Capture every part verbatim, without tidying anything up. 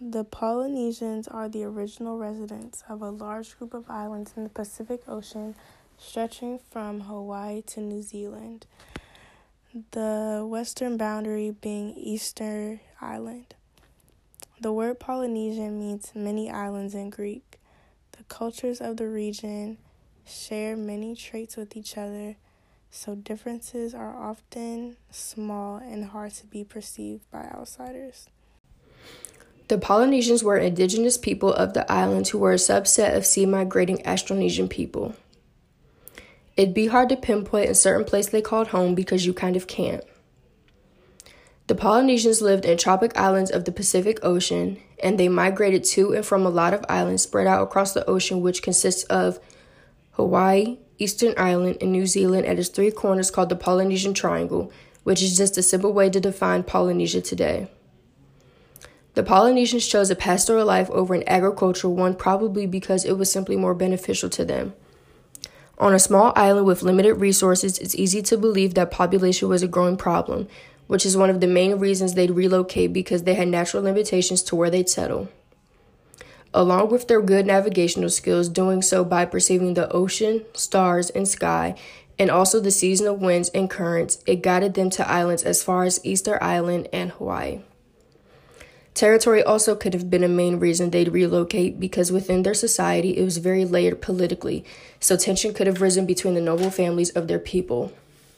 The Polynesians are the original residents of a large group of islands in the Pacific Ocean, stretching from Hawaii to New Zealand, the western boundary being Easter Island. The word Polynesian means many islands in Greek. The cultures of the region share many traits with each other, so differences are often small and hard to be perceived by outsiders. The Polynesians were indigenous people of the islands who were a subset of sea-migrating Austronesian people. It'd be hard to pinpoint a certain place they called home because you kind of can't. The Polynesians lived in tropic islands of the Pacific Ocean, and they migrated to and from a lot of islands spread out across the ocean, which consists of Hawaii, Eastern Island, and New Zealand at its three corners called the Polynesian Triangle, which is just a simple way to define Polynesia today. The Polynesians chose a pastoral life over an agricultural one, probably because it was simply more beneficial to them. On a small island with limited resources, it's easy to believe that population was a growing problem, which is one of the main reasons they'd relocate, because they had natural limitations to where they'd settle. Along with their good navigational skills, doing so by perceiving the ocean, stars, and sky, and also the seasonal winds and currents, it guided them to islands as far as Easter Island and Hawaii. Territory also could have been a main reason they'd relocate, because within their society it was very layered politically, so tension could have risen between the noble families of their people.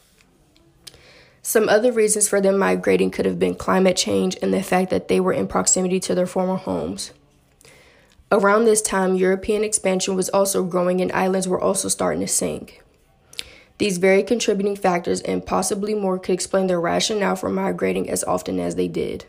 Some other reasons for them migrating could have been climate change and the fact that they were in proximity to their former homes. Around this time, European expansion was also growing and islands were also starting to sink. These very contributing factors and possibly more could explain their rationale for migrating as often as they did.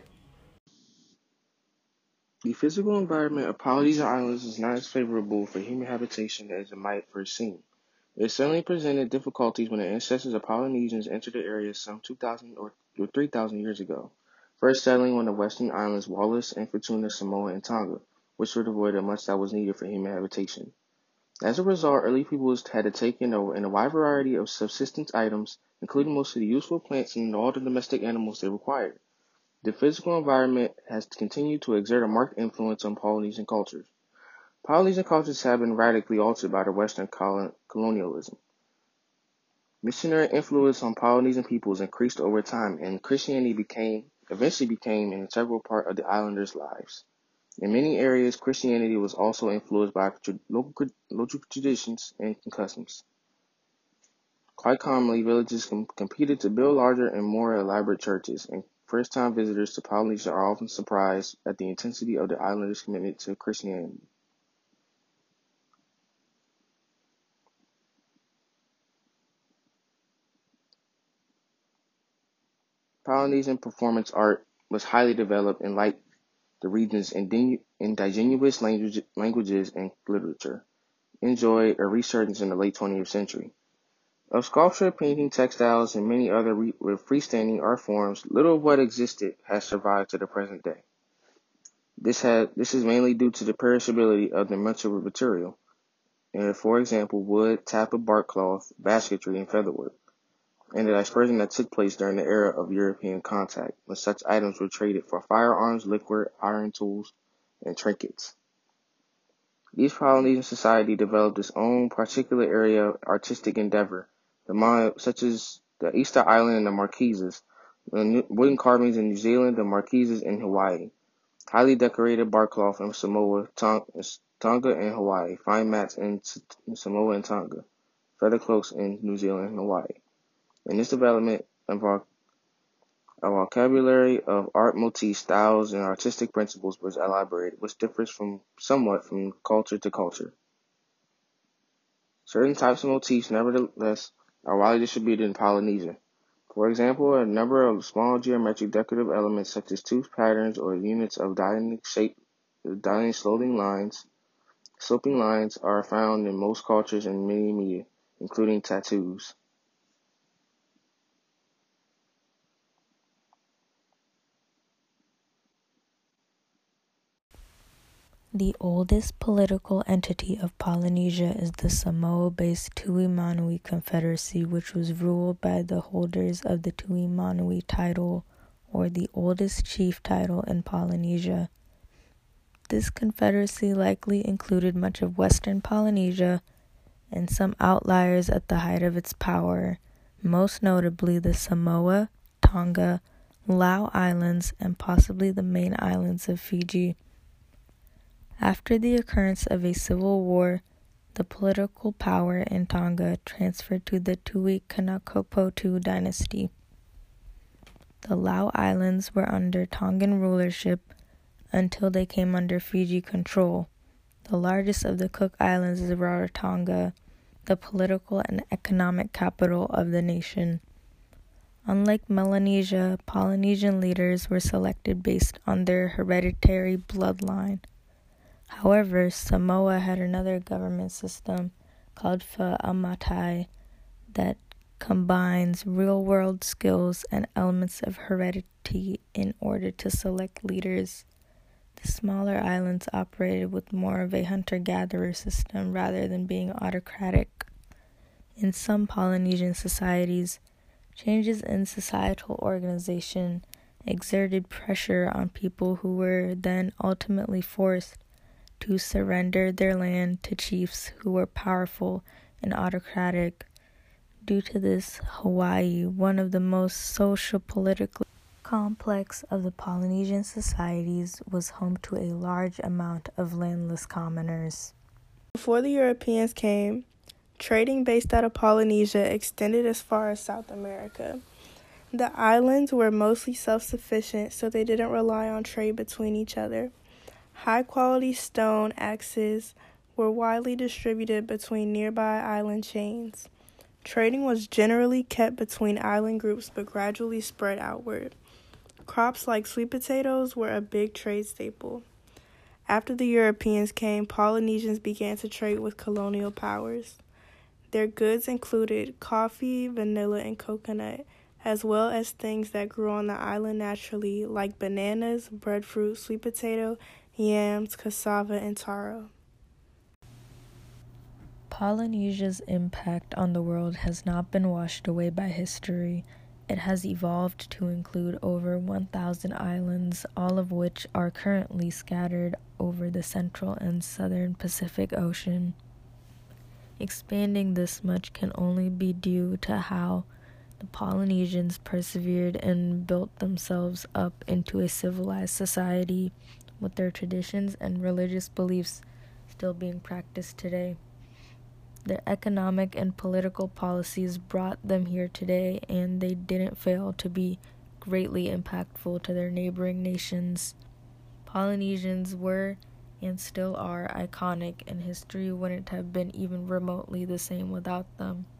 The physical environment of Polynesian islands is not as favorable for human habitation as it might first seem. It certainly presented difficulties when the ancestors of Polynesians entered the area some two thousand or three thousand years ago, first settling on the western islands Wallis and Futuna, Samoa, and Tonga, which would avoid much that was needed for human habitation. As a result, early peoples had to take in a, in a wide variety of subsistence items, including most of the useful plants and all the domestic animals they required. The physical environment has continued to exert a marked influence on Polynesian cultures. Polynesian cultures have been radically altered by the Western colonialism. Missionary influence on Polynesian peoples increased over time, and Christianity became eventually became an integral part of the islanders' lives. In many areas, Christianity was also influenced by local, local traditions and customs. Quite commonly, villages com- competed to build larger and more elaborate churches, and first-time visitors to Polynesia are often surprised at the intensity of the islanders' commitment to Christianity. Polynesian performance art was highly developed and liked the region's indigenous language, languages and literature, enjoyed a resurgence in the late twentieth century. Of sculpture, painting, textiles, and many other re- freestanding art forms, little of what existed has survived to the present day. This had this is mainly due to the perishability of the material, and for example, wood, tapa, bark cloth, basketry, and featherwork, and the dispersion that took place during the era of European contact, when such items were traded for firearms, liquor, iron tools, and trinkets. These Polynesian society developed its own particular area of artistic endeavor, the such as the Easter Island and the Marquesas, the wooden carvings in New Zealand, the Marquesas in Hawaii, highly decorated bark cloth in Samoa, Tonga, and Hawaii, fine mats in Samoa and Tonga, feather cloaks in New Zealand and Hawaii. In this development, a vocabulary of art motifs, styles, and artistic principles was elaborated, which differs from somewhat from culture to culture. Certain types of motifs, nevertheless, are widely distributed in Polynesia. For example, a number of small geometric decorative elements such as tooth patterns or units of dynamic shape, dynamic sloping lines, sloping lines are found in most cultures and many media, including tattoos. The oldest political entity of Polynesia is the Samoa-based Tu'i-Manui Confederacy, which was ruled by the holders of the Tu'i-Manui title, or the oldest chief title in Polynesia. This confederacy likely included much of Western Polynesia and some outliers at the height of its power, most notably the Samoa, Tonga, Lau Islands, and possibly the main islands of Fiji. After the occurrence of a civil war, the political power in Tonga transferred to the Tui Kanakopotu dynasty. The Lau Islands were under Tongan rulership until they came under Fiji control. The largest of the Cook Islands is Rarotonga, the political and economic capital of the nation. Unlike Melanesia, Polynesian leaders were selected based on their hereditary bloodline. However, Samoa had another government system called Fa'amatai that combines real-world skills and elements of heredity in order to select leaders. The smaller islands operated with more of a hunter-gatherer system rather than being autocratic. In some Polynesian societies, changes in societal organization exerted pressure on people who were then ultimately forced to surrender their land to chiefs who were powerful and autocratic. Due to this, Hawaii, one of the most socio-politically complex of the Polynesian societies, was home to a large amount of landless commoners. Before the Europeans came, trading based out of Polynesia extended as far as South America. The islands were mostly self-sufficient, so they didn't rely on trade between each other. High-quality stone axes were widely distributed between nearby island chains. Trading was generally kept between island groups but gradually spread outward. Crops like sweet potatoes were a big trade staple. After the Europeans came, Polynesians began to trade with colonial powers. Their goods included coffee, vanilla, and coconut, as well as things that grew on the island naturally, like bananas, breadfruit, sweet potato, yams, cassava, and taro. Polynesia's impact on the world has not been washed away by history. It has evolved to include over one thousand islands, all of which are currently scattered over the central and southern Pacific Ocean. Expanding this much can only be due to how the Polynesians persevered and built themselves up into a civilized society, with their traditions and religious beliefs still being practiced today. Their economic and political policies brought them here today, and they didn't fail to be greatly impactful to their neighboring nations. Polynesians were and still are iconic, and history wouldn't have been even remotely the same without them.